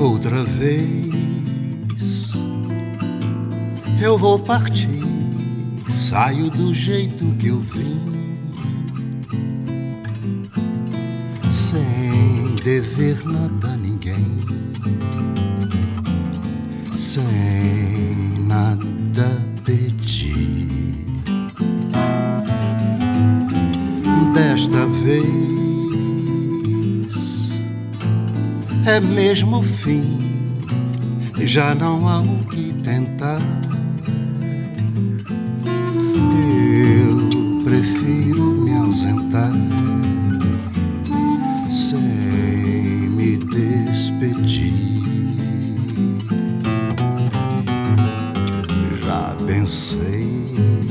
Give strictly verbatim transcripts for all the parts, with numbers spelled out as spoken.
Outra vez eu vou partir, saio do jeito que eu vim, sem dever nada a ninguém, sem nada pedir. Desta vez é mesmo o fim, já não há o que tentar. Eu prefiro me ausentar sem me despedir. Já pensei,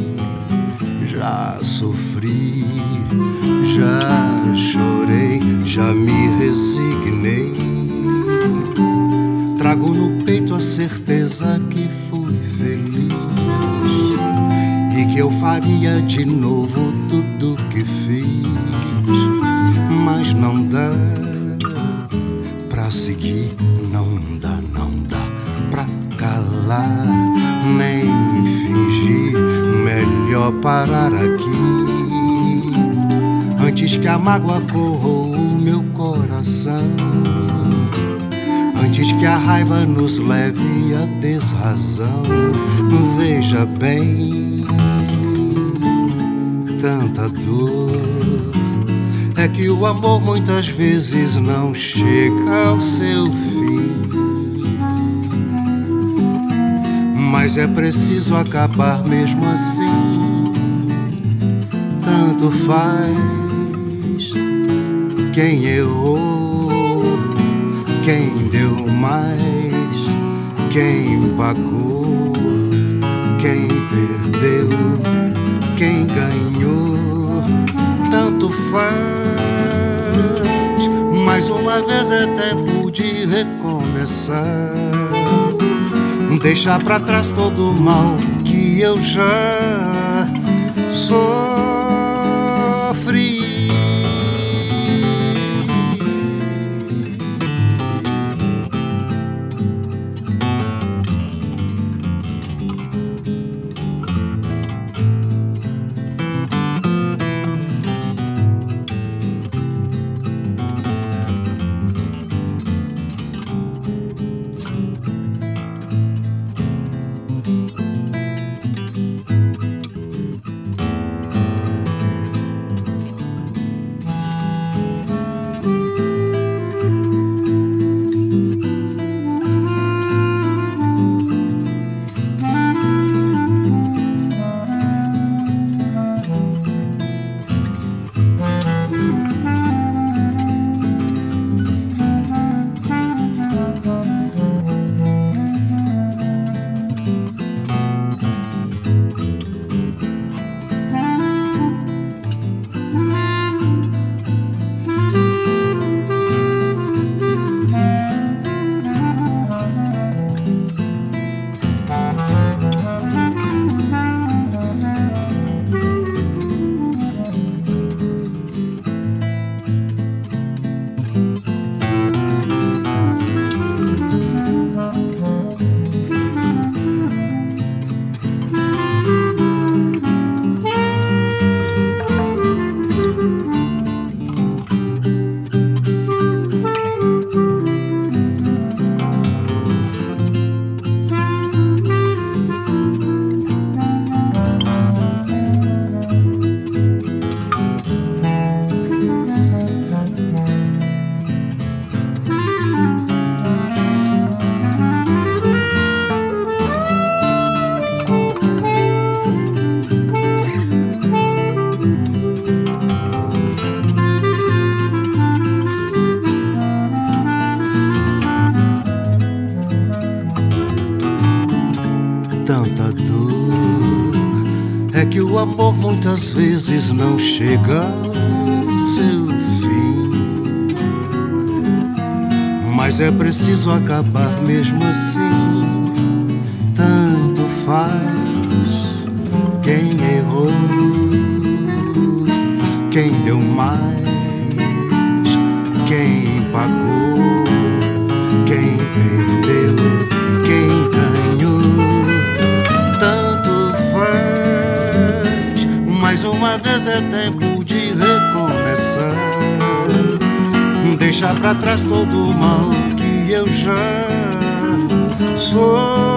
já sofri, já chorei, já me resignei. Trago no peito a certeza que fui feliz e que eu faria de novo tudo que fiz. Mas não dá pra seguir, não dá, não dá pra calar, nem fingir. Melhor parar aqui antes que a mágoa corroa o meu coração, antes que a raiva nos leve à desrazão. Veja bem, tanta dor é que o amor muitas vezes não chega ao seu fim. Mas é preciso acabar mesmo assim. Tanto faz quem errou, quem deu mais, quem pagou, quem perdeu, quem ganhou. Tanto faz, mais uma vez é tempo de recomeçar. Deixar pra trás todo o mal que eu já sofri. Tanta dor é que o amor muitas vezes não chega ao seu fim. Mas é preciso acabar mesmo assim. Tanto faz quem errou, quem deu mais, quem pagou, quem perdeu, deixar pra trás todo o mal que eu já sofri.